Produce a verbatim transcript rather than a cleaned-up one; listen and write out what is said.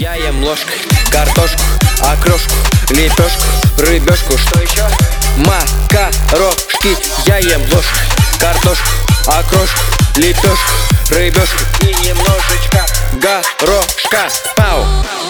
Я ем ложкой картошку, окрошку, лепешку, рыбешку. Что еще? Макарошки. Я ем ложкой картошку, окрошку, лепешку, рыбешку и немножечко горошка. Пау!